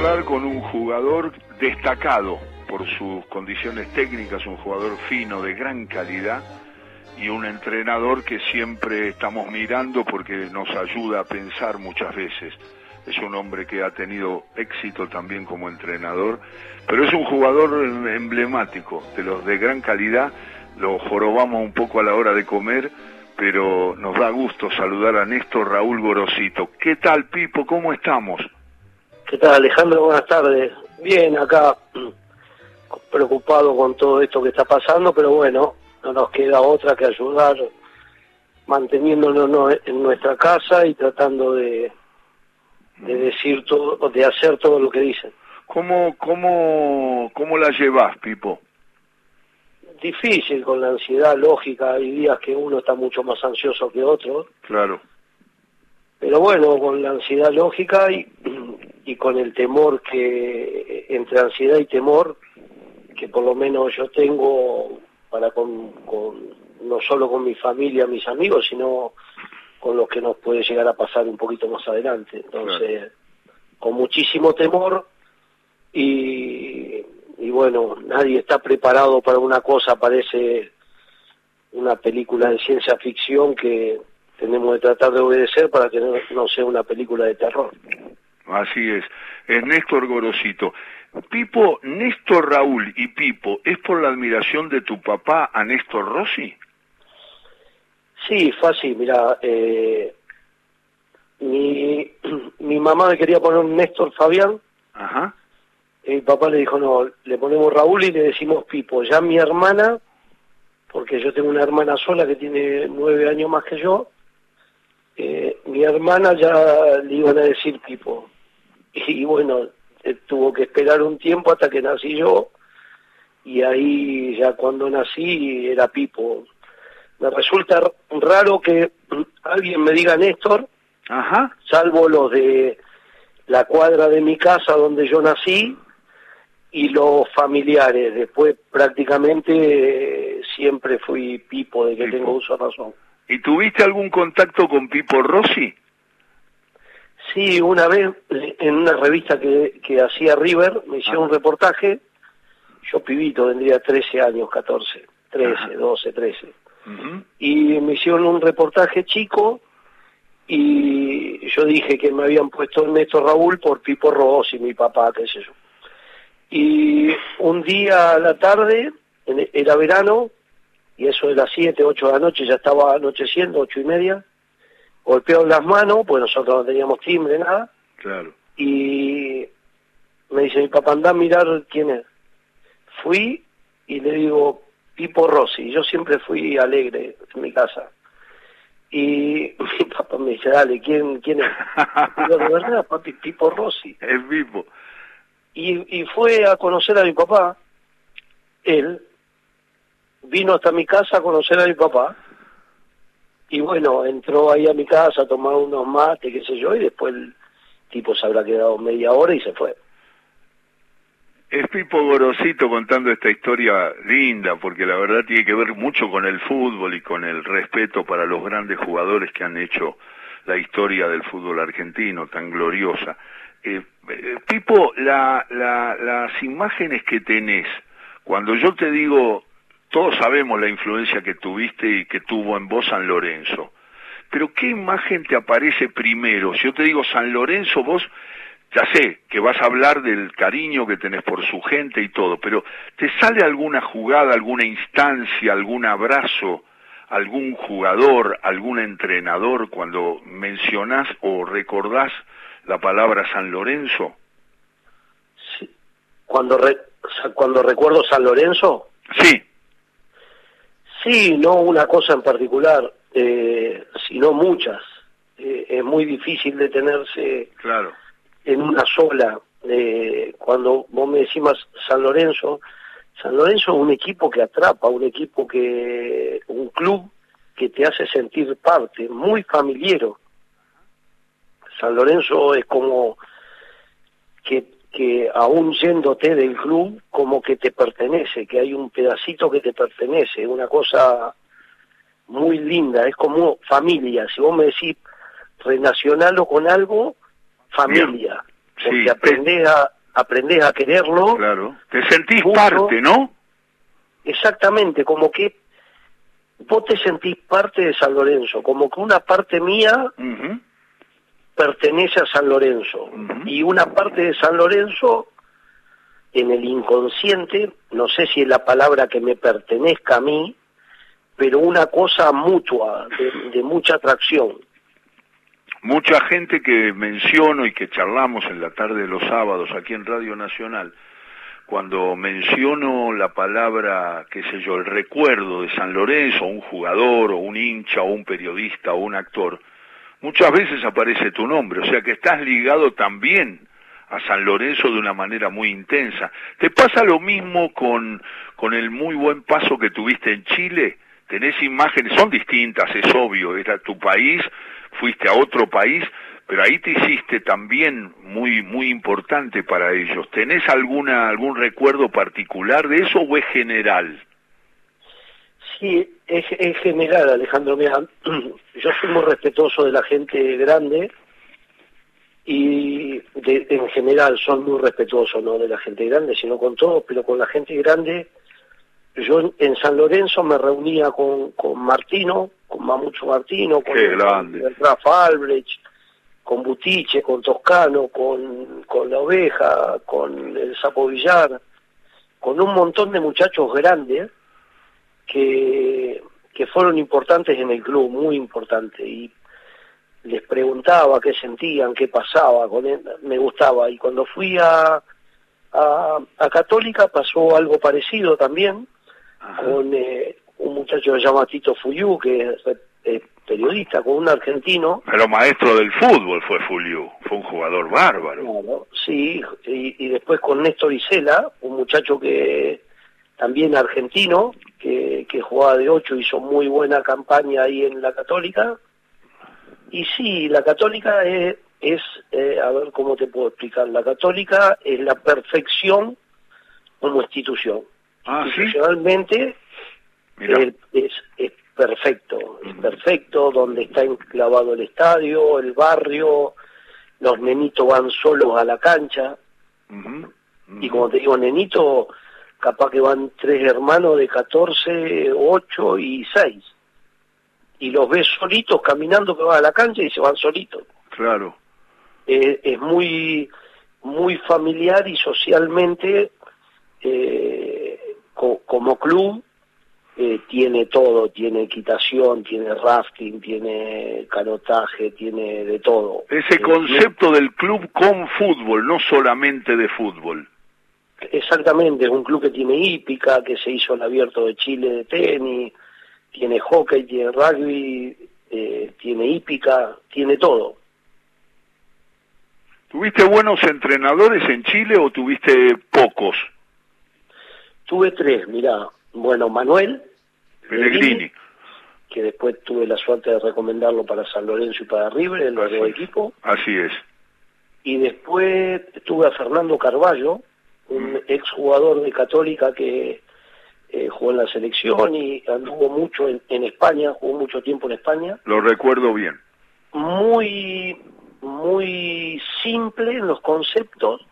charlar con un jugador destacado por sus condiciones técnicas, un jugador fino, de gran calidad, y un entrenador que siempre estamos mirando porque nos ayuda a pensar muchas veces. Es un hombre que ha tenido éxito también como entrenador, pero es un jugador emblemático, de los de gran calidad. Lo jorobamos un poco a la hora de comer, pero nos da gusto saludar a Néstor Raúl Gorosito. ¿Qué tal, Pipo? ¿Cómo estamos? ¿Qué tal, Alejandro? Buenas tardes. Bien, acá preocupado con todo esto que está pasando, pero bueno, no nos queda otra que ayudar manteniéndonos en nuestra casa y tratando de decir todo, de hacer todo lo que dicen. ¿Cómo la llevas, Pipo? Difícil, con la ansiedad lógica. Hay días que uno está mucho más ansioso que otro. Claro. Pero bueno, con la ansiedad lógica y con el temor que, entre ansiedad y temor, que por lo menos yo tengo para con no solo con mi familia, mis amigos, sino con los que nos puede llegar a pasar un poquito más adelante. Entonces, claro, con muchísimo temor y bueno, nadie está preparado para una cosa, parece una película de ciencia ficción que tenemos que tratar de obedecer para que no sea una película de terror. Así es Néstor Gorosito. Pipo, Néstor Raúl y Pipo, ¿es por la admiración de tu papá a Néstor Rossi? Sí, fue así, mira, mi mamá me quería poner un Néstor Fabián. Ajá. Y mi papá le dijo, no, le ponemos Raúl y le decimos Pipo. Ya mi hermana, porque yo tengo una hermana sola que tiene 9 años más que yo, mi hermana ya le iban a decir Pipo. Y bueno, tuvo que esperar un tiempo hasta que nací yo, y ahí ya cuando nací era Pipo. Me resulta raro que alguien me diga Néstor, ajá, salvo los de la cuadra de mi casa donde yo nací y los familiares. Después prácticamente siempre fui Pipo, de que Pipo. tengo uso de razón. ¿Y tuviste algún contacto con Pipo Rossi? Sí, una vez en una revista que hacía River me hicieron un reportaje. Yo pibito, tendría 13 años, 14, 13, ajá, 12, 13. Uh-huh. Y me hicieron un reportaje chico y yo dije que me habían puesto Néstor Raúl por Pipo Rossi, mi papá, qué sé yo. Y un día a la tarde, era verano, y eso de las 7, 8 de la noche, ya estaba anocheciendo, 8:30, golpearon las manos, pues nosotros no teníamos timbre, nada. Claro. Y me dice mi papá, anda a mirar quién es. Fui y le digo, Pipo Rossi. Yo siempre fui alegre en mi casa. Y mi papá me dice, dale, ¿quién es? Digo, de verdad, papi, Pipo Rossi. Es Pipo. Y fue a conocer a mi papá. Él vino hasta mi casa a conocer a mi papá. Y bueno, entró ahí a mi casa a tomar unos mates, qué sé yo, y después el tipo se habrá quedado media hora y se fue. Es Pipo Gorosito contando esta historia linda, porque la verdad tiene que ver mucho con el fútbol y con el respeto para los grandes jugadores que han hecho la historia del fútbol argentino, tan gloriosa. Pipo, las imágenes que tenés, cuando yo te digo, todos sabemos la influencia que tuviste y que tuvo en vos San Lorenzo, pero ¿qué imagen te aparece primero? Si yo te digo San Lorenzo, vos ya sé que vas a hablar del cariño que tenés por su gente y todo, pero ¿te sale alguna jugada, alguna instancia, algún abrazo, algún jugador, algún entrenador cuando mencionás o recordás la palabra San Lorenzo? Sí. Cuando recuerdo San Lorenzo. Sí. Sí, no una cosa en particular, sino muchas. Es muy difícil detenerse, claro, en una sola. Cuando vos me decís más San Lorenzo es un equipo que atrapa, un club que te hace sentir parte, muy familiero. San Lorenzo es como que aún yéndote del club, como que te pertenece, que hay un pedacito que te pertenece, una cosa muy linda, es como familia. Si vos me decís relacionarlo con algo, familia, porque sí, aprendés aprendés a quererlo. Claro, te sentís mucho, parte, ¿no? Exactamente, como que vos te sentís parte de San Lorenzo, como que una parte mía pertenece a San Lorenzo, y una parte de San Lorenzo, en el inconsciente, no sé si es la palabra que me pertenezca a mí, pero una cosa mutua, de mucha atracción. Mucha gente que menciono y que charlamos en la tarde de los sábados aquí en Radio Nacional, cuando menciono la palabra, qué sé yo, el recuerdo de San Lorenzo, un jugador, o un hincha, o un periodista, o un actor, muchas veces aparece tu nombre, o sea que estás ligado también a San Lorenzo de una manera muy intensa. ¿Te pasa lo mismo con el muy buen paso que tuviste en Chile? Tenés imágenes, son distintas, es obvio, era tu país, fuiste a otro país, pero ahí te hiciste también muy importante para ellos. ¿Tenés algún recuerdo particular de eso o es general? Sí, es general, Alejandro. Mira, yo soy muy respetuoso de la gente grande y en general son muy respetuosos, no de la gente grande, sino con todos, pero con la gente grande. Yo en San Lorenzo me reunía con Martino, con Mamucho Martino, con Rafa Albrecht, con Butiche, con Toscano, con La Oveja, con el Sapo Villar, con un montón de muchachos grandes que fueron importantes en el club, muy importantes, y les preguntaba qué sentían, qué pasaba con él, me gustaba. Y cuando fui a Católica pasó algo parecido también. Ajá. Con un muchacho que se llama Tito Fuyú, que es periodista, con un argentino. Pero maestro del fútbol fue Fuyú, fue un jugador bárbaro. Claro, sí, y después con Néstor Isela, un muchacho que también argentino, que jugaba de 8, hizo muy buena campaña ahí en la Católica. Y sí, la Católica es a ver cómo te puedo explicar, la Católica es la perfección como institución. Institucionalmente es perfecto, es perfecto, donde está enclavado el estadio, el barrio, los nenitos van solos a la cancha, y como te digo, nenito, capaz que van 3 hermanos de 14, 8 y 6, y los ves solitos caminando que van a la cancha y se van solitos. Claro. Es muy familiar y socialmente, como club, tiene todo, tiene equitación, tiene rafting, tiene canotaje, tiene de todo. Ese concepto del club con fútbol, no solamente de fútbol. Exactamente, es un club que tiene hípica, que se hizo el Abierto de Chile de tenis, tiene hockey, tiene rugby, tiene hípica, tiene todo. ¿Tuviste buenos entrenadores en Chile o tuviste pocos? Tuve 3, mirá. Bueno, Manuel Pellegrini, que después tuve la suerte de recomendarlo para San Lorenzo y para River, el nuevo equipo. Así es. Y después tuve a Fernando Carballo, un exjugador de Católica que jugó en la selección y anduvo mucho en España, jugó mucho tiempo en España. Lo recuerdo bien. Muy simple en los conceptos,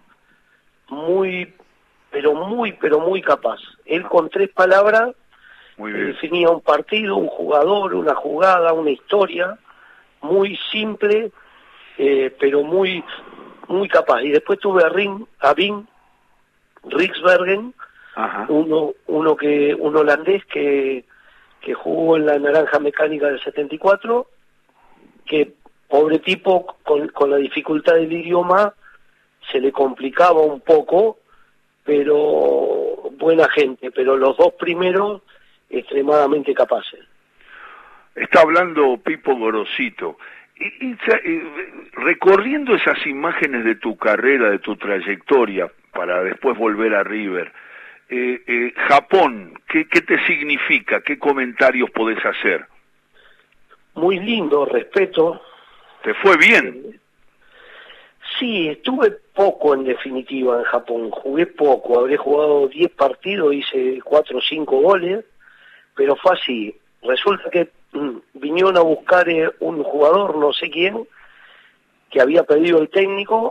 pero muy capaz. Él con 3 palabras definía un partido, un jugador, una jugada, una historia, muy simple, pero muy capaz. Y después tuve a Vin Riksbergen, un holandés que jugó en la Naranja Mecánica del 74, que pobre tipo, con la dificultad del idioma, se le complicaba un poco, pero buena gente, pero los 2 primeros extremadamente capaces. Está hablando Pipo Gorosito, y recorriendo esas imágenes de tu carrera, de tu trayectoria, para después volver a River, Japón, ¿qué te significa? ¿Qué comentarios podés hacer? Muy lindo, respeto. ¿Te fue bien? Sí, estuve poco en definitiva en Japón, jugué poco, habré jugado 10 partidos, hice 4 o 5 goles, pero fue así. Resulta que vinieron a buscar un jugador, no sé quién, que había pedido el técnico,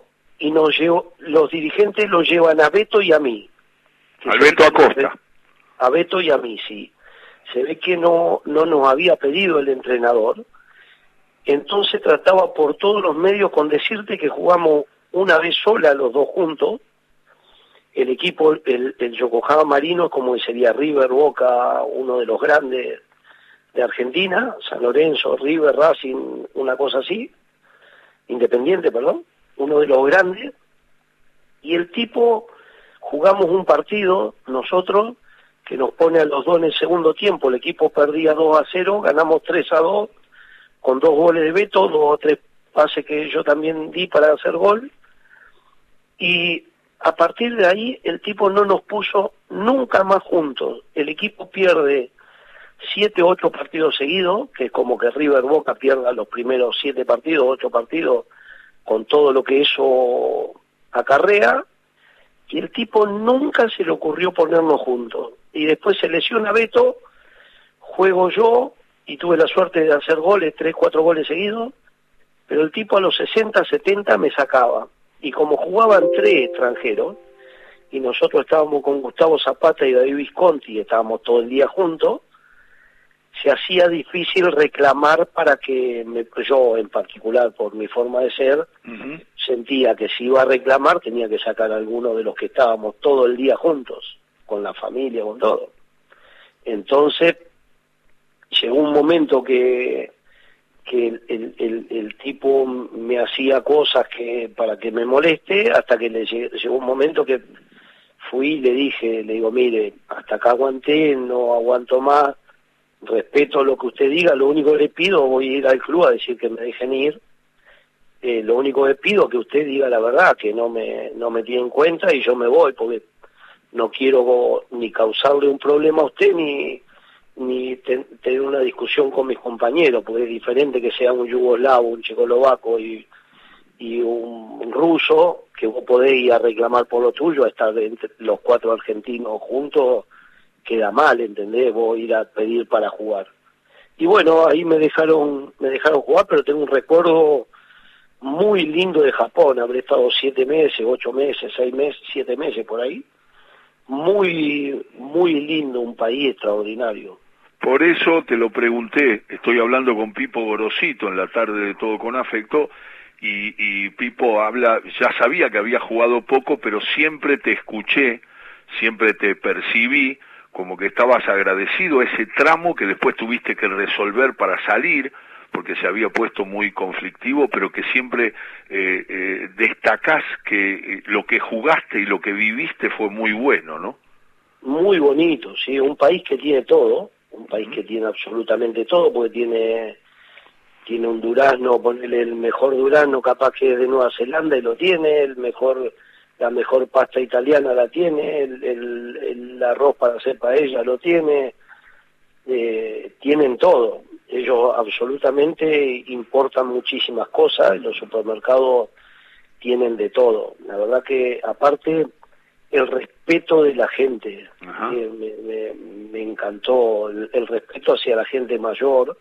y los dirigentes los llevan a Beto y a mí. Al Beto Acosta. A Beto y a mí, sí. Se ve que no nos había pedido el entrenador, entonces trataba por todos los medios con decirte que jugamos una vez sola los dos juntos, el equipo, el Yokohama Marinos, como sería River, Boca, uno de los grandes de Argentina, San Lorenzo, River, Racing, una cosa así, Independiente, perdón, uno de los grandes, y el tipo, jugamos un partido, nosotros, que nos pone a los dos en el segundo tiempo, el equipo perdía 2-0, ganamos 3-2, con 2 goles de Beto, 2 o 3 pases que yo también di para hacer gol, y a partir de ahí el tipo no nos puso nunca más juntos. El equipo pierde 7 o 8 partidos seguidos, que es como que River Boca pierda los primeros 7 partidos, 8 partidos, con todo lo que eso acarrea, y el tipo nunca se le ocurrió ponernos juntos. Y después se lesiona Beto, juego yo, y tuve la suerte de hacer goles, 3, 4 goles seguidos, pero el tipo a los 60, 70 me sacaba. Y como jugaban 3 extranjeros, y nosotros estábamos con Gustavo Zapata y David Visconti, estábamos todo el día juntos, se hacía difícil reclamar para que yo en particular, por mi forma de ser, sentía que si iba a reclamar tenía que sacar a alguno de los que estábamos todo el día juntos, con la familia, con todo. Entonces, llegó un momento que el tipo me hacía cosas para que me moleste, hasta que llegó un momento que fui y le digo, mire, hasta acá aguanté, no aguanto más, respeto lo que usted diga, lo único que le pido, voy a ir al club a decir que me dejen ir, lo único que pido es que usted diga la verdad, que no me tiene en cuenta y yo me voy, porque no quiero ni causarle un problema a usted, ni tener una discusión con mis compañeros, porque es diferente que sea un yugoslavo, un checoslovaco y un ruso, que vos podés ir a reclamar por lo tuyo, a estar entre los 4 argentinos juntos, queda mal, ¿entendés? Vos ir a pedir para jugar. Y bueno, ahí me dejaron jugar, pero tengo un recuerdo muy lindo de Japón. Habré estado 7 meses, 8 meses, 6 meses, 7 meses por ahí. Muy, muy lindo, un país extraordinario. Por eso te lo pregunté, estoy hablando con Pipo Gorosito en la tarde de Todo con Afecto, y Pipo ya sabía que había jugado poco, pero siempre te escuché, siempre te percibí como que estabas agradecido a ese tramo que después tuviste que resolver para salir, porque se había puesto muy conflictivo, pero que siempre destacás que lo que jugaste y lo que viviste fue muy bueno, ¿no? Muy bonito, sí, un país que tiene todo, un país que tiene absolutamente todo, porque tiene un durazno, ponerle el mejor durazno capaz que es de Nueva Zelanda y lo tiene, la mejor pasta italiana la tiene, el arroz para hacer paella lo tiene, tienen todo. Ellos absolutamente importan muchísimas cosas, los supermercados tienen de todo. La verdad que aparte el respeto de la gente, me encantó, el respeto hacia la gente mayor,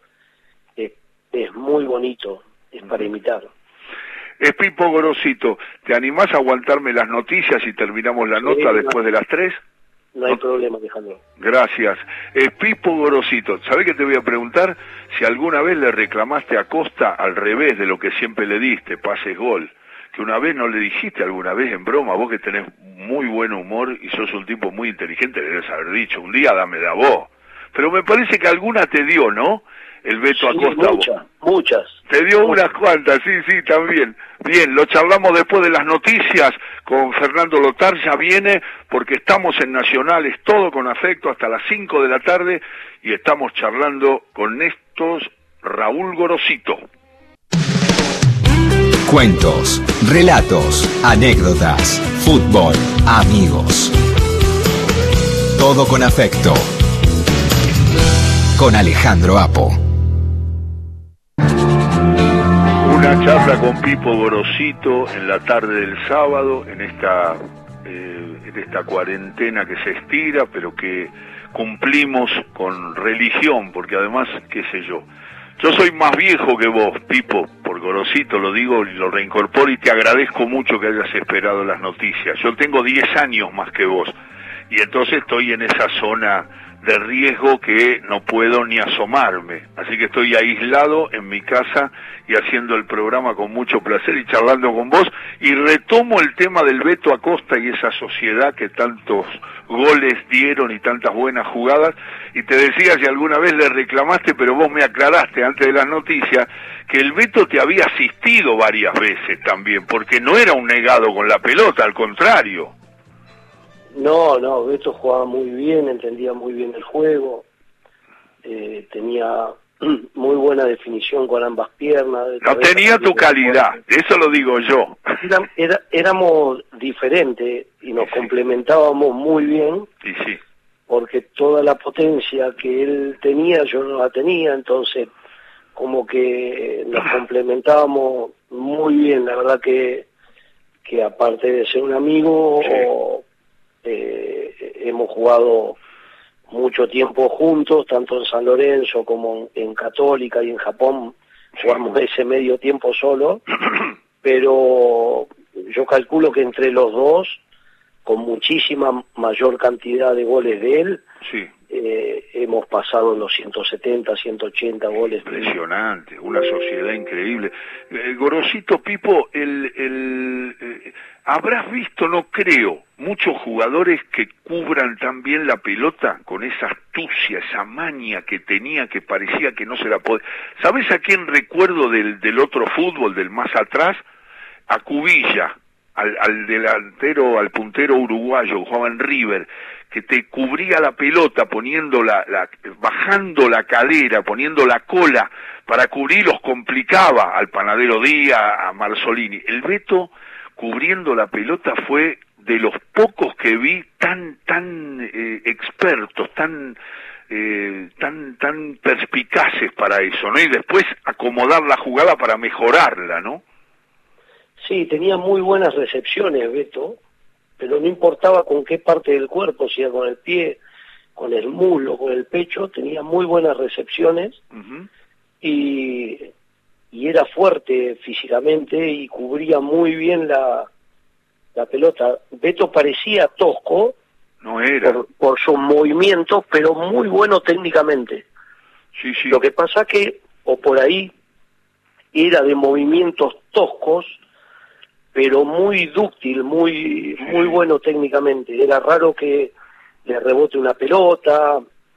es muy bonito, es para imitar. Es Pipo Gorosito, ¿te animás a aguantarme las noticias y terminamos la nota después de las 3? No hay problema, Alejandro. Gracias. Pipo Gorosito, ¿sabés qué te voy a preguntar? Si alguna vez le reclamaste a Costa al revés de lo que siempre le diste, pases gol. Que una vez no le dijiste alguna vez en broma, vos que tenés muy buen humor y sos un tipo muy inteligente, le debes haber dicho, un día dame la voz. Pero me parece que alguna te dio, ¿no? El Beto Acosta. Muchas. Te dio unas cuantas, sí, también. Bien, lo charlamos después de las noticias con Fernando Lotar, ya viene, porque estamos en Nacionales, todo con afecto, hasta las 5 de la tarde, y estamos charlando con estos Raúl Gorosito. Cuentos, relatos, anécdotas, fútbol, amigos. Todo con afecto. Con Alejandro Apo. Una charla con Pipo Gorosito en la tarde del sábado, en esta cuarentena que se estira, pero que cumplimos con religión, porque además, qué sé yo, Yo soy más viejo que vos, Pipo, por Gorosito lo digo y lo reincorporo y te agradezco mucho que hayas esperado las noticias. Yo tengo 10 años más que vos y entonces estoy en esa zona de riesgo que no puedo ni asomarme. Así que estoy aislado en mi casa y haciendo el programa con mucho placer y charlando con vos. Y retomo el tema del Beto Acosta y esa sociedad que tantos goles dieron y tantas buenas jugadas. Y te decía si alguna vez le reclamaste, pero vos me aclaraste antes de las noticias, que el Beto te había asistido varias veces también, porque no era un negado con la pelota, al contrario. No, Beto jugaba muy bien, entendía muy bien el juego, tenía muy buena definición con ambas piernas. No tenía tu calidad, eso lo digo yo. Éramos diferentes y nos complementábamos muy bien, y sí, porque toda la potencia que él tenía yo no la tenía, entonces como que nos complementábamos muy bien. La verdad que aparte de ser un amigo, sí, hemos jugado mucho tiempo juntos, tanto en San Lorenzo como en Católica y en Japón, jugamos ese medio tiempo solo, pero yo calculo que entre los dos, con muchísima mayor cantidad de goles de él, sí, hemos pasado los 170, 180 goles. Impresionante, una sociedad increíble. Gorosito, Pipo, habrás visto, no creo, muchos jugadores que cubran tan bien la pelota con esa astucia, esa maña que tenía, que parecía que no se la podía. ¿Sabes a quién recuerdo del otro fútbol, del más atrás? A Cubilla, al delantero, al puntero uruguayo, jugaba en River, que te cubría la pelota poniendo bajando la cadera, poniendo la cola para cubrir, los complicaba al Panadero Díaz, a Marzolini. El Beto cubriendo la pelota fue de los pocos que vi tan expertos, tan perspicaces para eso, ¿no? Y después acomodar la jugada para mejorarla, ¿no? Sí, tenía muy buenas recepciones Beto, pero no importaba con qué parte del cuerpo, si era con el pie, con el muslo, con el pecho, tenía muy buenas recepciones. Uh-huh. y era fuerte físicamente y cubría muy bien la pelota. Beto parecía tosco, no era, por sus movimientos, pero muy bueno técnicamente. Sí, sí. Lo que pasa que, o por ahí, era de movimientos toscos, pero muy dúctil, muy bueno técnicamente. Era raro que le rebote una pelota.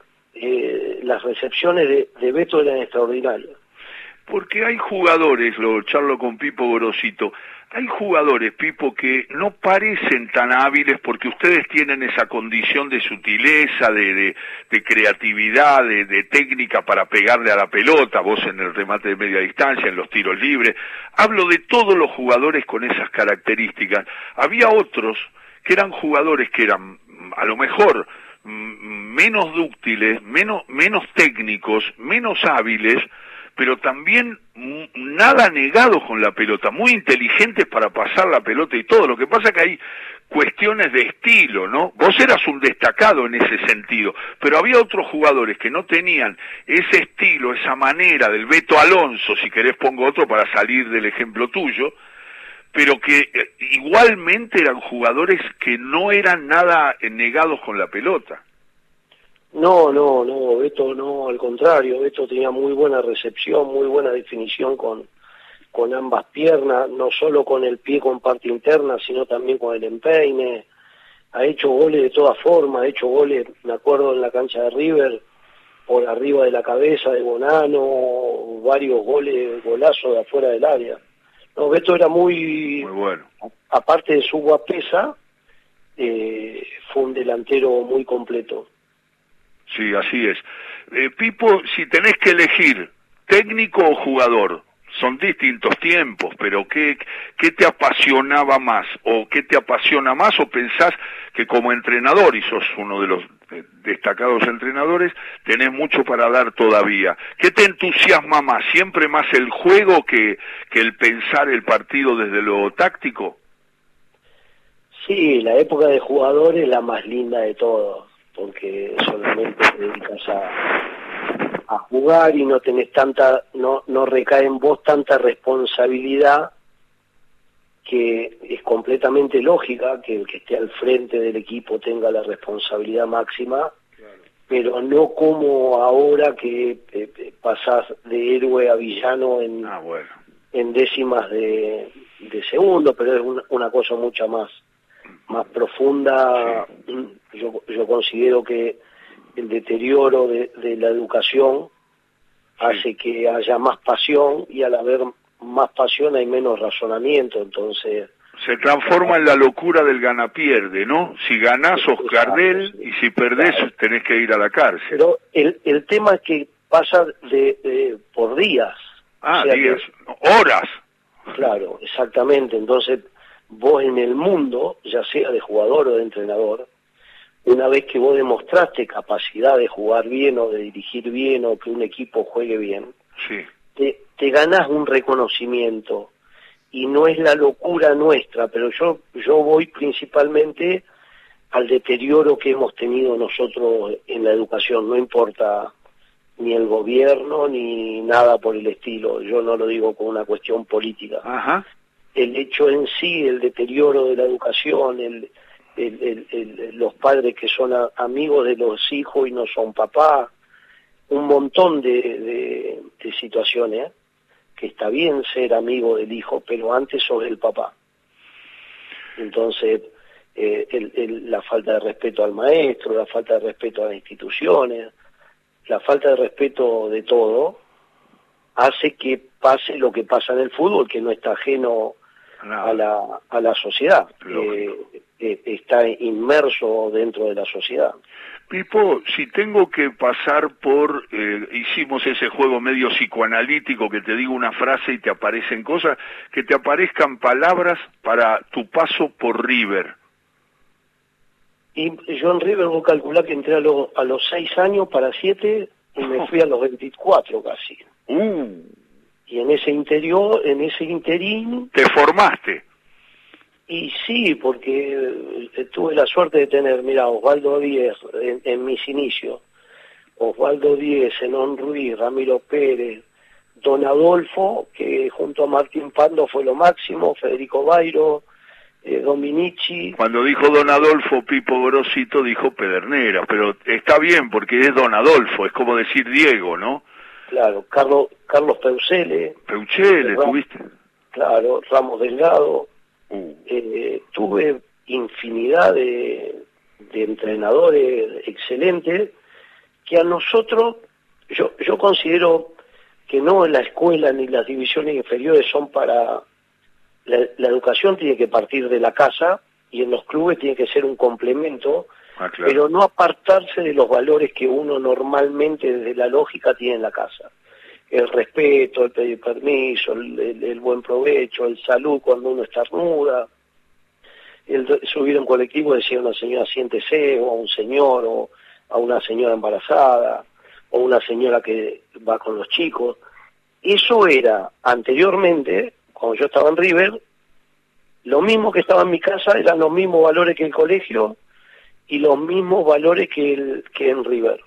Las recepciones de Beto eran extraordinarias. Porque hay jugadores, lo charlo con Pipo Gorosito, hay jugadores, Pipo, que no parecen tan hábiles porque ustedes tienen esa condición de sutileza, de creatividad, de técnica para pegarle a la pelota, vos en el remate de media distancia, en los tiros libres. Hablo de todos los jugadores con esas características. Había otros que eran jugadores que eran, a lo mejor, menos dúctiles, menos técnicos, menos hábiles, pero también nada negados con la pelota, muy inteligentes para pasar la pelota y todo. Lo que pasa es que hay cuestiones de estilo, ¿no? Vos eras un destacado en ese sentido, pero había otros jugadores que no tenían ese estilo, esa manera del Beto Alonso, si querés pongo otro para salir del ejemplo tuyo, pero que igualmente eran jugadores que no eran nada negados con la pelota. No, Beto no, al contrario, Beto tenía muy buena recepción, muy buena definición con ambas piernas, no solo con el pie con parte interna, sino también con el empeine. Ha hecho goles de todas formas, ha hecho goles, me acuerdo en la cancha de River, por arriba de la cabeza de Bonano, varios golazos de afuera del área. No, Beto era muy bueno. Aparte de su guapesa, fue un delantero muy completo. Sí, así es. Pipo, si tenés que elegir técnico o jugador, son distintos tiempos, pero ¿qué te apasionaba más? ¿O qué te apasiona más? ¿O pensás que como entrenador, y sos uno de los destacados entrenadores, tenés mucho para dar todavía? ¿Qué te entusiasma más? ¿Siempre más el juego que el pensar el partido desde lo táctico? Sí, la época de jugador es la más linda de todos, porque solamente te dedicas a a jugar y no tenés no recae en vos tanta responsabilidad, que es completamente lógica que el que esté al frente del equipo tenga la responsabilidad máxima, claro, pero no como ahora que pasás de héroe a villano en décimas de segundo, pero es una cosa mucho más profunda. Sí. Yo considero que el deterioro de la educación hace que haya más pasión, y al haber más pasión hay menos razonamiento, entonces... Se transforma en la locura del gana-pierde, ¿no? Si ganás sos Gardel, y si perdés tenés que ir a la cárcel. Pero el tema es que pasa por días. Días, horas. Claro, exactamente. Entonces vos en el mundo, ya sea de jugador o de entrenador, una vez que vos demostraste capacidad de jugar bien o de dirigir bien o que un equipo juegue bien, sí, te ganás un reconocimiento, y no es la locura nuestra, pero yo voy principalmente al deterioro que hemos tenido nosotros en la educación. No importa ni el gobierno ni nada por el estilo, yo no lo digo con una cuestión política. Ajá. El hecho en sí, el deterioro de la educación, los padres que son amigos de los hijos y no son papás, un montón de situaciones, que está bien ser amigo del hijo, pero antes sos el papá. Entonces, la falta de respeto al maestro, la falta de respeto a las instituciones, la falta de respeto de todo, hace que pase lo que pasa en el fútbol, que no está ajeno a la sociedad, está inmerso dentro de la sociedad. Pipo, si tengo que pasar por, hicimos ese juego medio psicoanalítico que te digo una frase y te aparecen cosas, que te aparezcan palabras para tu paso por River. Y yo en River voy a calcular que entré a los 6 años para 7 y me fui a los 24 casi. Y en ese interín... ¿Te formaste? Y sí, porque tuve la suerte de tener, mira, Osvaldo Díez en mis inicios, Osvaldo Díez, Zenón Ruiz, Ramiro Pérez, Don Adolfo, que junto a Martín Pando fue lo máximo, Federico Bairo, Dominici. Cuando dijo Don Adolfo, Pipo Gorosito dijo Pedernera, pero está bien porque es Don Adolfo, es como decir Diego, ¿no? Claro, Carlos Peucele. Peucele, ¿tuviste? Claro, Ramos Delgado. Tuve infinidad de entrenadores excelentes que a nosotros, yo considero que no la escuela ni las divisiones inferiores son para... La educación tiene que partir de la casa, y en los clubes tiene que ser un complemento, claro, pero no apartarse de los valores que uno normalmente desde la lógica tiene en la casa. El respeto, el pedir permiso, el buen provecho, el salud cuando uno estornuda, el subir en colectivo y decir a una señora siéntese, o a un señor, o a una señora embarazada, o una señora que va con los chicos. Eso era anteriormente, cuando yo estaba en River, lo mismo que estaba en mi casa, eran los mismos valores que el colegio y los mismos valores que en River.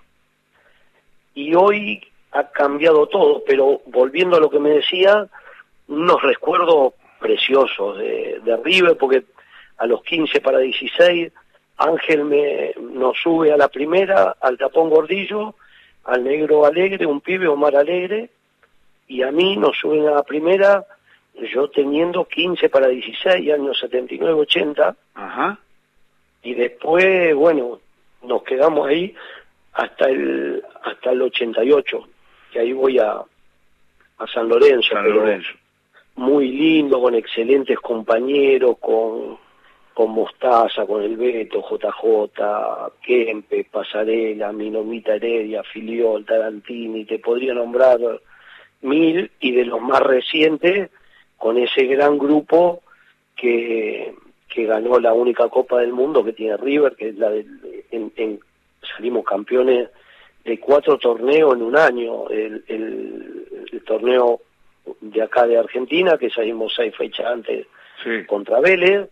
Y hoy ha cambiado todo, pero volviendo a lo que me decía, unos recuerdos preciosos de River, porque a los 15 para 16, Ángel nos sube a la primera, al Tapón Gordillo, al Negro Alegre, un pibe, Omar Alegre, y a mí nos suben a la primera, yo teniendo 15 para 16, años 79, 80, ajá, y después, bueno, nos quedamos ahí hasta el 88, que ahí voy a San Lorenzo. Muy lindo, con excelentes compañeros, con Mostaza, con el Beto, JJ, Kempe, Pasarela, Minomita Heredia, Filiol, Tarantini, te podría nombrar 1000, y de los más recientes, con ese gran grupo que ganó la única Copa del Mundo que tiene River, que es la salimos campeones de 4 torneos en un año, el torneo de acá de Argentina, que salimos 6 fechas antes, sí, contra Vélez,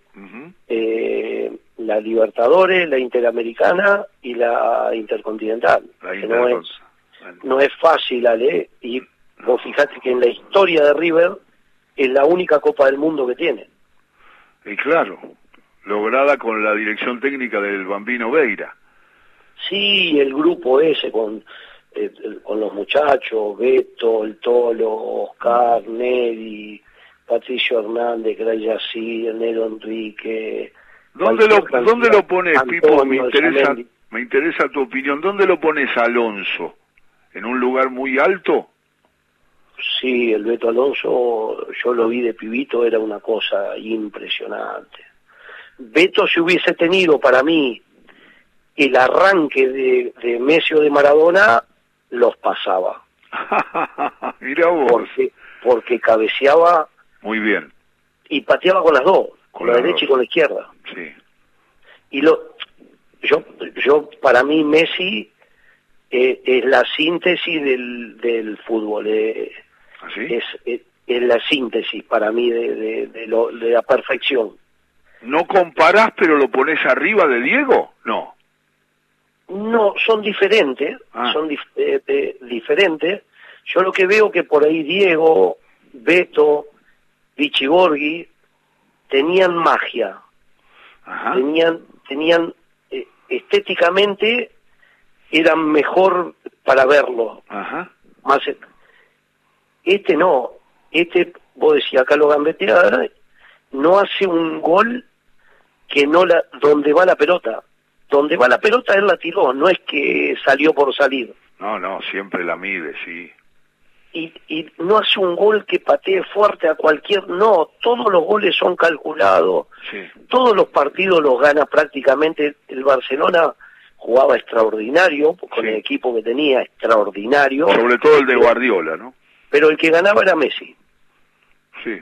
la Libertadores, la Interamericana y la Intercontinental. no es fácil, Ale, y vos fijate que en la historia de River es la única Copa del Mundo que tiene. Y claro, lograda con la dirección técnica del Bambino Veira. Sí, el grupo ese con los muchachos, Beto, el Tolo, Oscar, Neri, Patricio Hernández, Gray Yacir, Nero Enrique. ¿Dónde lo pones, Pipo? Me interesa tu opinión. ¿Dónde lo pones a Alonso? ¿En un lugar muy alto? Sí, el Beto Alonso, yo lo vi de pibito, era una cosa impresionante. Beto, si hubiese tenido para mí el arranque de Messi o de Maradona, los pasaba. Mirá vos. Porque cabeceaba muy bien y pateaba con las dos, con la derecha y con la izquierda. Sí. Y yo para mí Messi es la síntesis del fútbol. ¿Así? Es la síntesis para mí de la perfección. ¿No comparás pero lo pones arriba de Diego? No. No, son diferentes, son diferentes. Yo lo que veo que por ahí Diego, Beto, Vichy Borghi tenían magia. Ajá. Tenían estéticamente eran mejor para verlo. Ajá. Más no, vos decías acá lo gambetea, no hace un gol que donde va la pelota. Donde va la pelota él la tiró, no es que salió por salir. No, siempre la mide, sí. Y no hace un gol que patee fuerte a no, todos los goles son calculados, sí. Todos los partidos los gana prácticamente. El Barcelona jugaba extraordinario, con sí. El equipo que tenía, extraordinario. Sobre todo el de Guardiola, ¿no? Pero el que ganaba era Messi. Sí.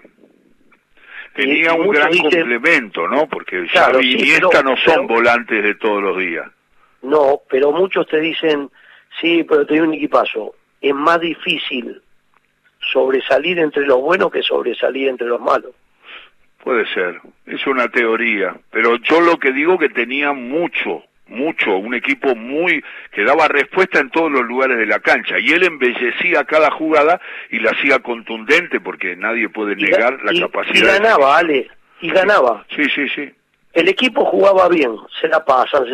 Tenía un gran complemento, ¿no? Porque claro, Xavi y Iniesta no son volantes de todos los días. No, pero muchos te dicen, sí, pero tenía un equipazo. Es más difícil sobresalir entre los buenos que sobresalir entre los malos. Puede ser, es una teoría, pero yo lo que digo que tenía mucho, un equipo que daba respuesta en todos los lugares de la cancha, y él embellecía cada jugada y la hacía contundente, porque nadie puede negar la capacidad. Y ganaba, Ale, y ganaba. Sí. El equipo jugaba bien, se la pasan,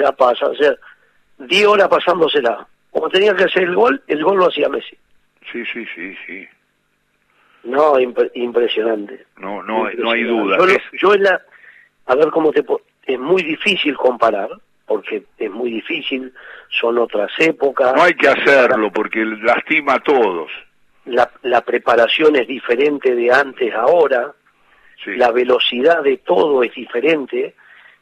10 horas pasándosela. Como tenía que hacer el gol lo hacía Messi. Sí. No, impresionante. No hay duda. A ver cómo es muy difícil comparar, porque es muy difícil, son otras épocas. No hay que hacerlo, porque lastima a todos. La preparación es diferente de antes a ahora, sí. La velocidad de todo es diferente,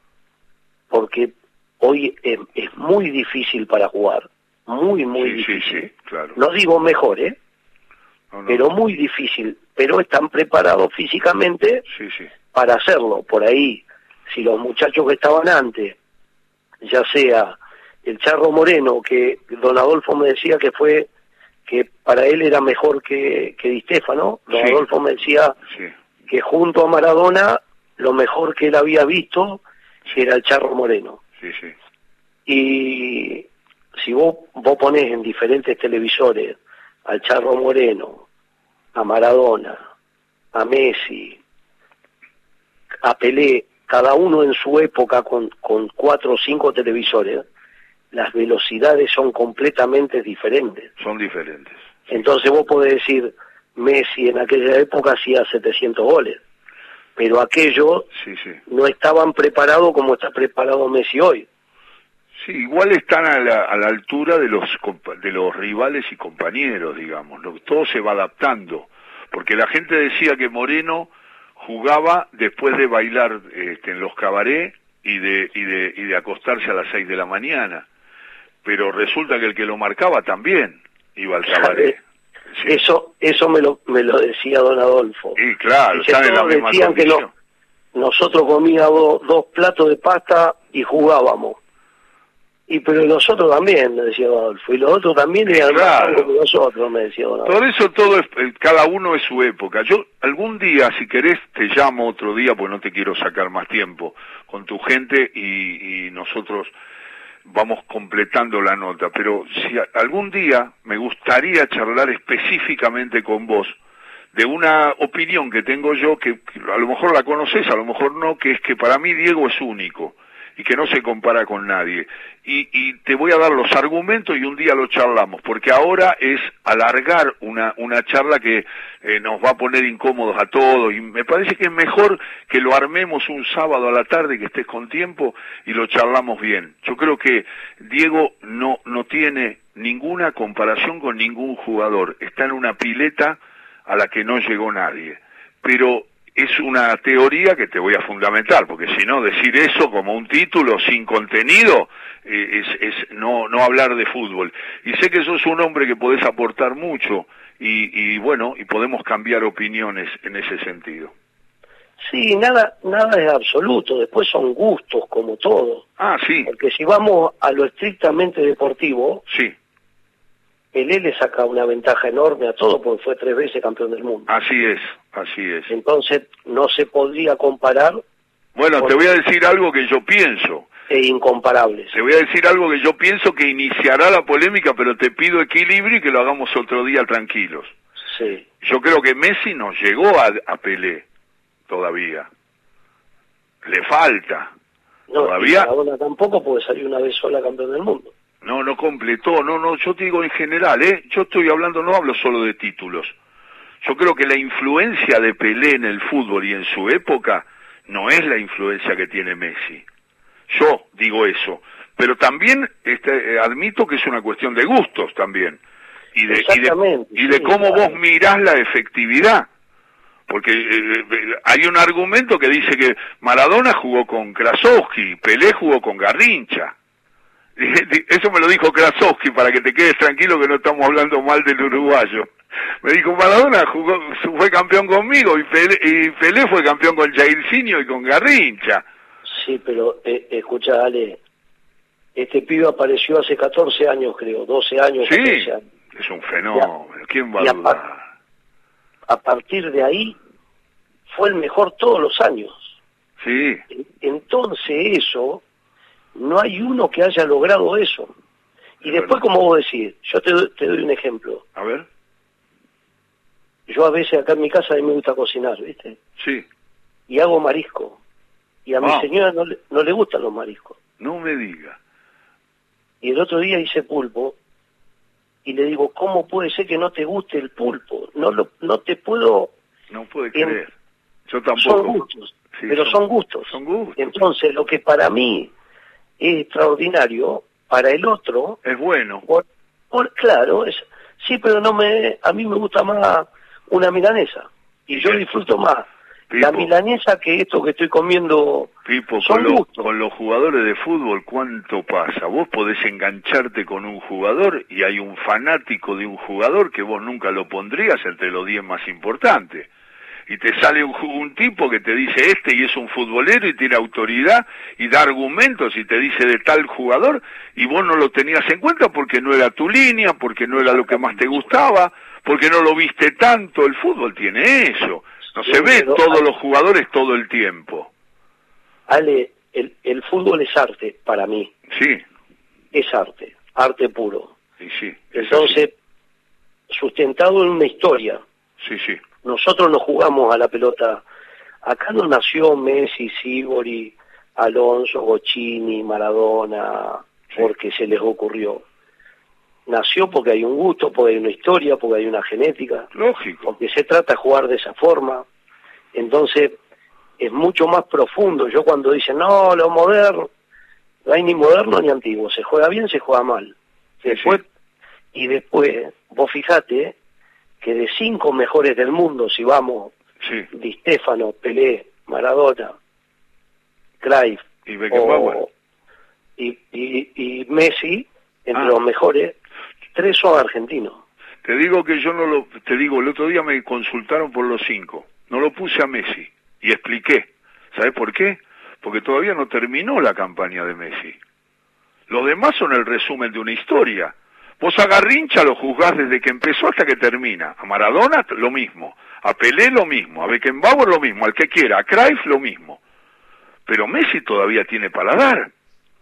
porque hoy es muy difícil para jugar, muy difícil. Sí, claro. No digo mejor, No. Pero muy difícil, pero están preparados físicamente para hacerlo. Por ahí, si los muchachos que estaban antes, ya sea el Charro Moreno, que don Adolfo me decía que para él era mejor que Di Stéfano, don Adolfo me decía que junto a Maradona lo mejor que él había visto era el Charro Moreno. Sí. Y si vos ponés en diferentes televisores al Charro Moreno, a Maradona, a Messi, a Pelé, cada uno en su época con 4 o 5 televisores, las velocidades son completamente diferentes. Son diferentes. Entonces vos podés decir, Messi en aquella época hacía 700 goles, pero aquellos no estaban preparados como está preparado Messi hoy. Sí, igual están a la altura de los rivales y compañeros, digamos, ¿no? Todo se va adaptando, porque la gente decía que Moreno jugaba después de bailar en los cabarets y de acostarse a las 6 de la mañana, pero resulta que el que lo marcaba también iba al cabaret. Sí. Eso me lo decía don Adolfo. Sí, claro, están en la misma decían condición. Que nosotros comíamos 2 platos de pasta y jugábamos. Pero nosotros también, me decía don Adolfo, y los otros también eran como nosotros, me decía don Adolfo. Por eso cada uno es su época. Yo algún día, si querés, te llamo otro día, pues no te quiero sacar más tiempo, con tu gente y nosotros vamos completando la nota, pero si algún día me gustaría charlar específicamente con vos de una opinión que tengo yo, que a lo mejor la conoces, a lo mejor no, que es que para mí Diego es único y que no se compara con nadie. Y te voy a dar los argumentos y un día lo charlamos, porque ahora es alargar una charla que nos va a poner incómodos a todos, y me parece que es mejor que lo armemos un sábado a la tarde, que estés con tiempo, y lo charlamos bien. Yo creo que Diego no tiene ninguna comparación con ningún jugador, está en una pileta a la que no llegó nadie, pero es una teoría que te voy a fundamentar, porque si no, decir eso como un título sin contenido es no hablar de fútbol. Y sé que sos un hombre que podés aportar mucho y bueno, y podemos cambiar opiniones en ese sentido. Sí, nada es absoluto, después son gustos como todo. Ah, sí. Porque si vamos a lo estrictamente deportivo, sí, Pelé le saca una ventaja enorme a todo porque fue 3 veces campeón del mundo. Así es. Entonces no se podría comparar. Bueno, te voy a decir algo que yo pienso. Incomparables. Te voy a decir algo que yo pienso que iniciará la polémica, pero te pido equilibrio y que lo hagamos otro día tranquilos. Sí. Yo creo que Messi no llegó a Pelé todavía. Le falta. No, todavía. Maradona tampoco, porque salió una vez sola campeón del mundo. No completó, yo te digo en general, yo estoy hablando, no hablo solo de títulos. Yo creo que la influencia de Pelé en el fútbol y en su época no es la influencia que tiene Messi. Yo digo eso, pero también admito que es una cuestión de gustos también, y de cómo vos mirás la efectividad. Porque hay un argumento que dice que Maradona jugó con Krasowski, Pelé jugó con Garrincha. Eso me lo dijo Krasowski, para que te quedes tranquilo que no estamos hablando mal del uruguayo. Me dijo, Maradona fue campeón conmigo y Pelé fue campeón con Jairzinho y con Garrincha. Sí, pero escucha, Ale, este pibe apareció hace 14 años, creo, 12 años. Sí, 14 años. Es un fenómeno. ¿Quién va a dudar? A partir de ahí fue el mejor todos los años. Sí. Entonces eso, no hay uno que haya logrado eso. Y después, como vos decís, yo te doy un ejemplo. A ver. Yo a veces acá en mi casa a mí me gusta cocinar, ¿viste? Sí. Y hago marisco. Y a mi señora no le gustan los mariscos. No me diga. Y el otro día hice pulpo y le digo, ¿cómo puede ser que no te guste el pulpo? No te puedo... No puede creer. Yo tampoco. Son gustos, sí, pero son gustos. Son gustos. Entonces, lo que para mí es extraordinario, para el otro... Es bueno. Claro, sí, pero a mí me gusta más una milanesa. Y yo disfruto más Pipo, la milanesa que esto que estoy comiendo. Pipo, con los jugadores de fútbol, ¿cuánto pasa? Vos podés engancharte con un jugador y hay un fanático de un jugador que vos nunca lo pondrías entre los 10 más importantes. Y te sale un tipo que te dice y es un futbolero y tiene autoridad y da argumentos y te dice de tal jugador y vos no lo tenías en cuenta porque no era tu línea, porque no era lo que más te gustaba, porque no lo viste tanto. El fútbol tiene eso. No se ve todos los jugadores todo el tiempo. Ale, el fútbol es arte para mí. Sí. Es arte puro. Y sí. Entonces, sustentado en una historia. Sí. Nosotros no jugamos a la pelota. Acá no nació Messi, Sívori, Alonso, Gocchini, Maradona, porque se les ocurrió. Nació porque hay un gusto, porque hay una historia, porque hay una genética. Lógico. Porque se trata de jugar de esa forma. Entonces, es mucho más profundo. Yo cuando dicen, no, lo moderno, no hay ni moderno ni antiguo. Se juega bien, se juega mal. Después, y después, vos fijate que de 5 mejores del mundo, si vamos, Di Stéfano, Pelé, Maradona, Cruyff y Messi, entre los mejores, 3 son argentinos. Te digo que yo el otro día me consultaron por los 5, no lo puse a Messi y expliqué. ¿Sabés por qué? Porque todavía no terminó la campaña de Messi. Los demás son el resumen de una historia. Vos a Garrincha lo juzgás desde que empezó hasta que termina. A Maradona lo mismo, a Pelé lo mismo, a Beckenbauer lo mismo, al que quiera, a Cruyff lo mismo. Pero Messi todavía tiene paladar.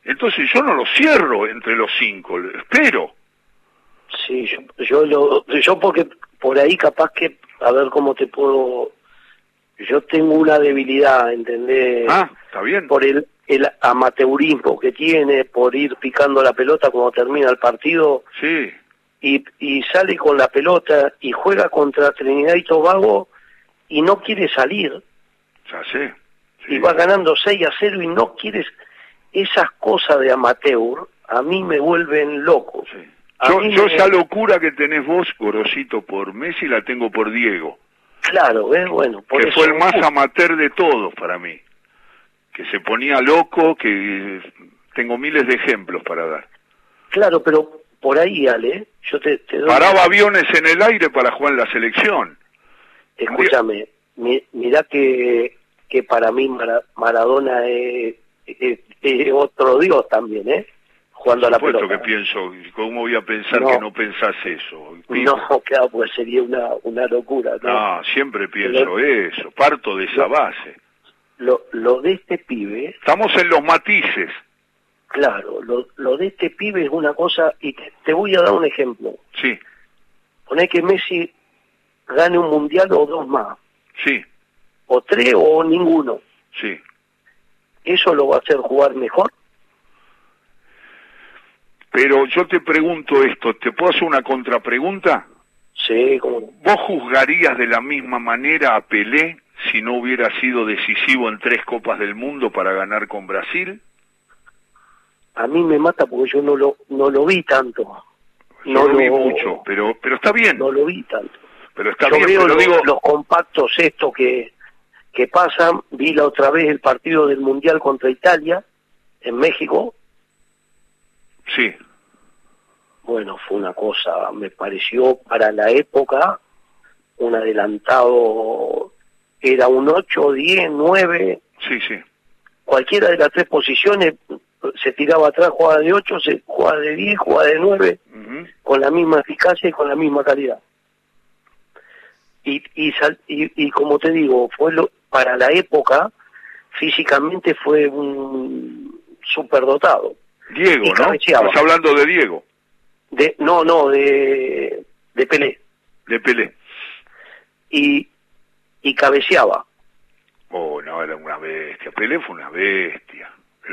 Entonces yo no lo cierro entre los 5, espero. Sí, yo porque por ahí capaz que, a ver cómo te puedo... Yo tengo una debilidad, ¿entendés? Ah, está bien. Por el amateurismo que tiene, por ir picando la pelota cuando termina el partido. Sí. Y sale con la pelota y juega contra Trinidad y Tobago y no quiere salir. Ya sé. Sí. Y va ganando 6-0 y no quieres... Esas cosas de amateur a mí me vuelven loco. Sí. Yo esa locura que tenés vos, Gorosito, por Messi, la tengo por Diego. Claro, bueno, por que eso fue el más amateur de todos para mí. Que se ponía loco, que tengo miles de ejemplos para dar. Claro, pero por ahí, Ale, yo te doy... Paraba aviones en el aire para jugar en la selección. Escúchame, mirá que para mí Maradona es otro dios también, ¿eh? Jugando a la pelota. Por supuesto que pienso, ¿cómo voy a pensar que no pensás eso? No, claro, pues sería una locura, ¿no? No, siempre pienso eso, parto de esa base. Lo de este pibe... Estamos en los matices. Claro, lo de este pibe es una cosa, y te voy a dar un ejemplo. Sí. Poné que Messi gane un mundial o 2 más. Sí. O 3 o ninguno. Sí. ¿Eso lo va a hacer jugar mejor? Pero yo te pregunto esto, ¿te puedo hacer una contrapregunta? Sí, ¿cómo no? ¿Vos juzgarías de la misma manera a Pelé si no hubiera sido decisivo en 3 Copas del Mundo para ganar con Brasil? A mí me mata porque yo no lo vi tanto. No lo vi mucho, pero está bien. No lo vi tanto. Pero está yo bien, veo pero digo... los compactos estos que pasan. Vi la otra vez el partido del Mundial contra Italia en México. Sí. Bueno, fue una cosa, me pareció para la época un adelantado, era un 8, 10, 9. Sí, sí. Cualquiera de las 3 posiciones se tiraba atrás, jugaba de 8, se jugaba de 10, jugaba de 9, con la misma eficacia y con la misma calidad. Y como te digo, para la época, físicamente fue un superdotado. Diego, ¿no? Estás hablando de Diego. De Pelé. De Pelé. Y cabeceaba. Oh, no, era una bestia. Pelé fue una bestia.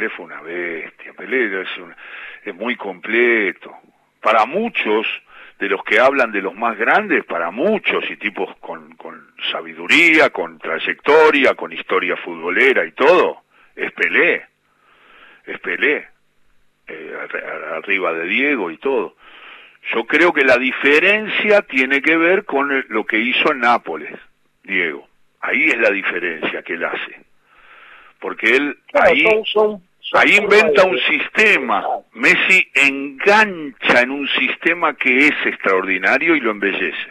Pelé es muy completo. Para muchos de los que hablan de los más grandes, para muchos, y tipos con sabiduría, con trayectoria, con historia futbolera y todo, es Pelé. Arriba de Diego y todo. Yo creo que la diferencia tiene que ver con lo que hizo en Nápoles, Diego. Ahí es la diferencia que él hace. Porque él ahí inventa un sistema. Messi engancha en un sistema que es extraordinario y lo embellece.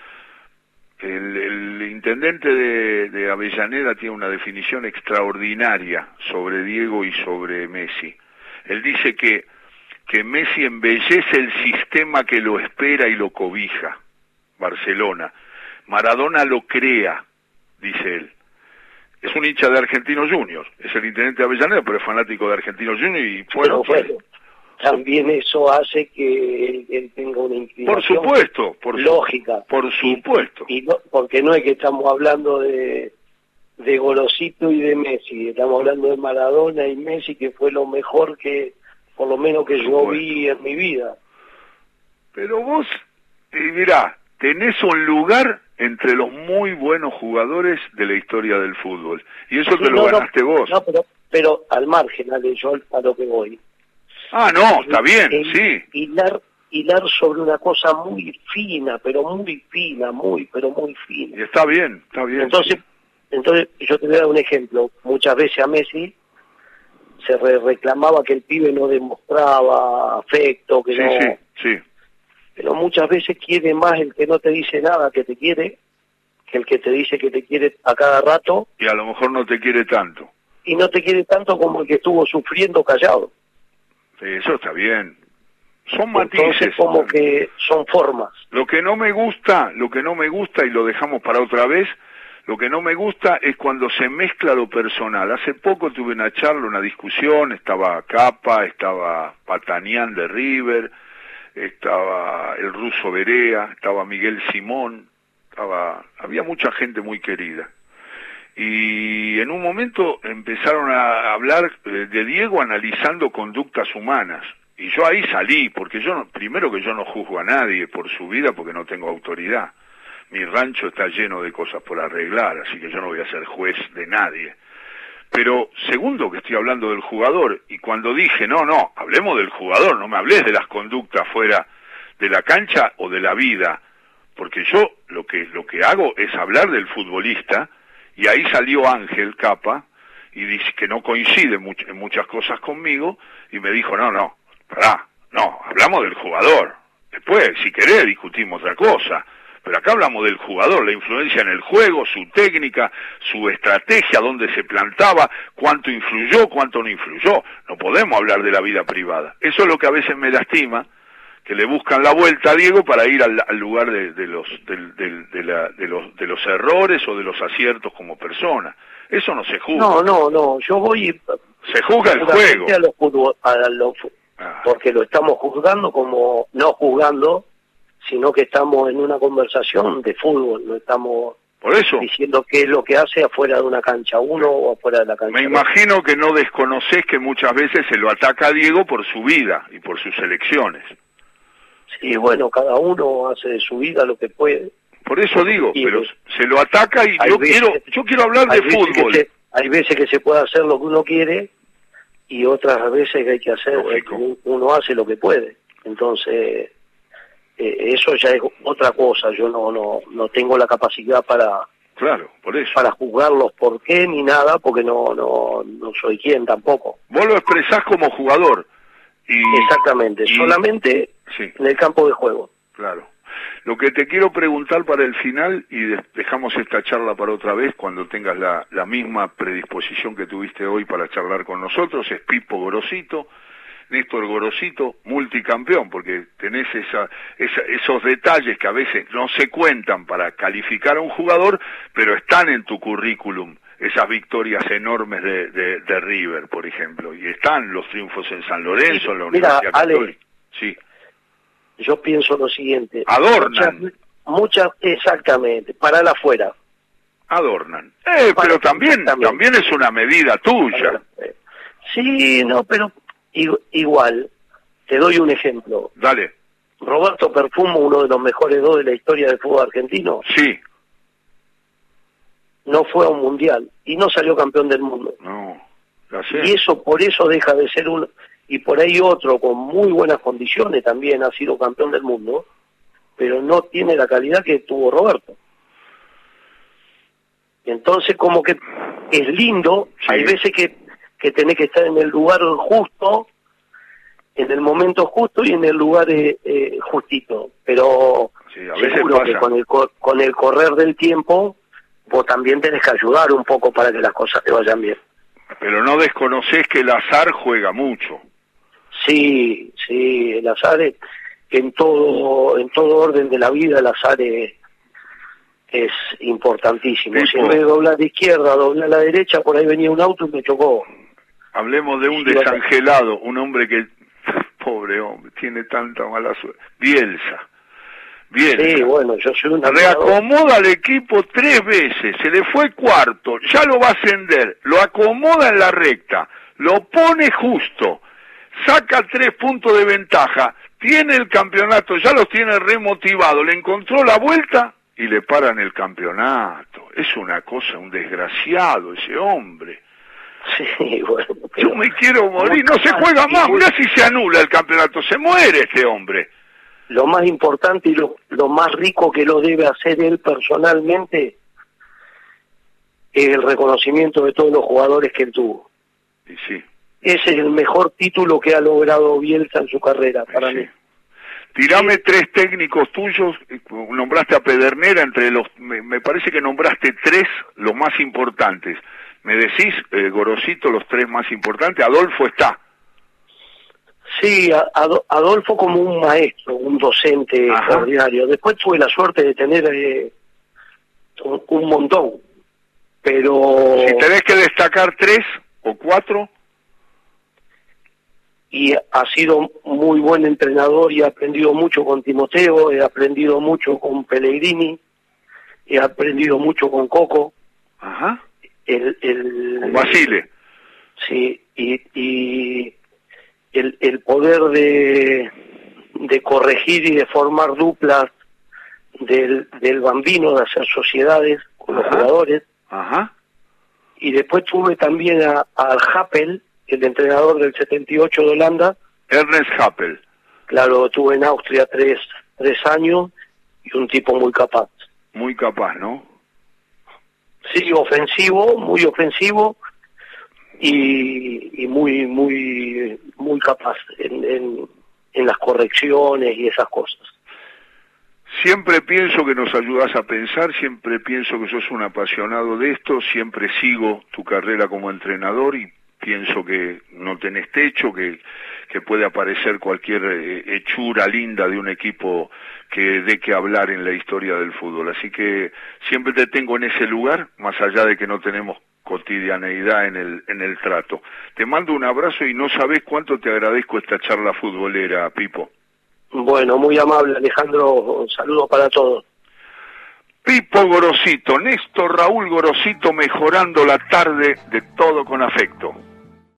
El intendente de Avellaneda tiene una definición extraordinaria sobre Diego y sobre Messi. Él dice que Messi embellece el sistema que lo espera y lo cobija, Barcelona. Maradona lo crea, dice él. Es un hincha de Argentinos Juniors, es el intendente de Avellaneda, pero es fanático de Argentinos Juniors y bueno, también eso hace que él tenga una inclinación lógica. Por supuesto. Y no, porque no es que estamos hablando de Gorosito y de Messi, estamos hablando de Maradona y Messi, que fue lo mejor que, por lo menos que yo vi en mi vida. Pero vos, mirá, tenés un lugar entre los muy buenos jugadores de la historia del fútbol. Y eso te lo ganaste vos. No, pero al margen, Ale, yo a lo que voy. Ah, no, está bien, sí. Hilar sobre una cosa muy fina, pero muy fina, pero muy fina. Y está bien. Entonces yo te voy a dar un ejemplo. Muchas veces a Messi se reclamaba que el pibe no demostraba afecto, que Sí. Pero muchas veces quiere más el que no te dice nada que te quiere, que el que te dice que te quiere a cada rato. Y a lo mejor no te quiere tanto. Y no te quiere tanto como el que estuvo sufriendo callado. Sí, eso está bien. Son matices. Entonces como que son formas. Lo que no me gusta, y lo dejamos para otra vez, Lo que no me gusta es cuando se mezcla lo personal. Hace poco tuve una charla, una discusión, estaba Capa, estaba Patanián de River, estaba el ruso Berea, estaba Miguel Simón, había mucha gente muy querida. Y en un momento empezaron a hablar de Diego analizando conductas humanas. Y yo ahí salí, porque primero que yo no juzgo a nadie por su vida porque no tengo autoridad. Mi rancho está lleno de cosas por arreglar, así que yo no voy a ser juez de nadie. Pero segundo que estoy hablando del jugador, y cuando dije, no, hablemos del jugador, no me hables de las conductas fuera de la cancha o de la vida, porque yo lo que hago es hablar del futbolista, y ahí salió Ángel Capa, y dice que no coincide en muchas cosas conmigo, y me dijo, no, hablamos del jugador, después, si querés, discutimos otra cosa. Pero acá hablamos del jugador, la influencia en el juego, su técnica, su estrategia, dónde se plantaba, cuánto influyó, cuánto no influyó. No podemos hablar de la vida privada. Eso es lo que a veces me lastima, que le buscan la vuelta a Diego para ir al lugar de los errores o de los aciertos como persona. Eso no se juzga. No, yo voy... Se juzga el juego. Porque lo estamos juzgando como, no juzgando, sino que estamos en una conversación de fútbol, no estamos por eso diciendo qué es lo que hace afuera de una cancha uno o afuera de la cancha. Me imagino que no desconoces que muchas veces se lo ataca a Diego por su vida y por sus elecciones. Sí, bueno, cada uno hace de su vida lo que puede. Por eso digo, pero se lo ataca y yo quiero hablar de fútbol. Hay veces que se puede hacer lo que uno quiere y otras veces que hay que hacer, uno hace lo que puede. Entonces... eso ya es otra cosa, yo no tengo la capacidad para juzgarlos por qué ni nada, porque no soy quien tampoco. Vos lo expresás como jugador. Exactamente, solamente en el campo de juego. Claro. Lo que te quiero preguntar para el final, y dejamos esta charla para otra vez, cuando tengas la misma predisposición que tuviste hoy para charlar con nosotros, es Pipo Gorosito. Néstor Gorosito, multicampeón, porque tenés esos detalles que a veces no se cuentan para calificar a un jugador, pero están en tu currículum, esas victorias enormes de River, por ejemplo, y están los triunfos en San Lorenzo, en la Universidad Católica. Sí. Yo pienso lo siguiente. Adornan. Muchas, exactamente, para la afuera. Adornan. Pero también es una medida tuya. Sí, no, pero... Igual, te doy un ejemplo. Dale. Roberto Perfumo, uno de los mejores 2 de la historia del fútbol argentino. Sí. No fue a un mundial y no salió campeón del mundo. No, y eso, por eso deja de ser uno. Y por ahí otro con muy buenas condiciones también ha sido campeón del mundo, pero no tiene la calidad que tuvo Roberto. Entonces, como que es lindo, hay veces que tenés que estar en el lugar justo, en el momento justo y en el lugar justito. Pero a veces seguro pasa. Que con el correr del tiempo, vos también tenés que ayudar un poco para que las cosas te vayan bien. Pero no desconocés que el azar juega mucho. Sí, el azar en todo orden de la vida, el azar es importantísimo. Si me dobla a la izquierda, dobla a la derecha, por ahí venía un auto y me chocó. Hablemos de un desangelado, un hombre que, pobre hombre, tiene tanta mala suerte. Bielsa. Sí, bueno, yo soy una... Reacomoda al equipo 3 veces, se le fue cuarto, ya lo va a ascender, lo acomoda en la recta, lo pone justo, saca 3 puntos de ventaja, tiene el campeonato, ya los tiene remotivado, le encontró la vuelta y le paran el campeonato. Es una cosa, un desgraciado ese hombre. Sí, bueno. Yo me quiero morir, no se juega más, mirá si se anula el campeonato, se muere este hombre. Lo más importante y lo más rico que lo debe hacer él personalmente es el reconocimiento de todos los jugadores que él tuvo. Y sí. Ese es el mejor título que ha logrado Bielsa en su carrera, para mí. Tirame 3 técnicos tuyos, nombraste a Pedernera, entre los, me parece que nombraste 3 los más importantes. ¿Me decís, Gorosito, los 3 más importantes? Adolfo está. Sí, Adolfo como un maestro, un docente extraordinario. Después tuve la suerte de tener un montón. pero... Si tenés que destacar 3 o 4... Y ha sido muy buen entrenador y he aprendido mucho con Timoteo, he aprendido mucho con Pellegrini, he aprendido mucho con Coco. Ajá. Con Basile. Sí, y el poder de corregir y de formar duplas del Bambino, de hacer sociedades con los jugadores. Ajá. Y después tuve también al Happel, el entrenador del 78 de Holanda. Ernest Happel. Claro, tuve en Austria tres años y un tipo muy capaz. Muy capaz, ¿no? Sí, muy ofensivo y muy capaz en las correcciones y esas cosas. Siempre pienso que nos ayudas a pensar, siempre pienso que sos un apasionado de esto, siempre sigo tu carrera como entrenador y pienso que no tenés techo, que puede aparecer cualquier hechura linda de un equipo que dé que hablar en la historia del fútbol. Así que siempre te tengo en ese lugar, más allá de que no tenemos cotidianeidad en el trato. Te mando un abrazo y no sabés cuánto te agradezco esta charla futbolera, Pipo. Bueno, muy amable, Alejandro. Un saludo para todos. Pipo Gorosito, Néstor Raúl Gorosito, mejorando la tarde de Todo con Afecto.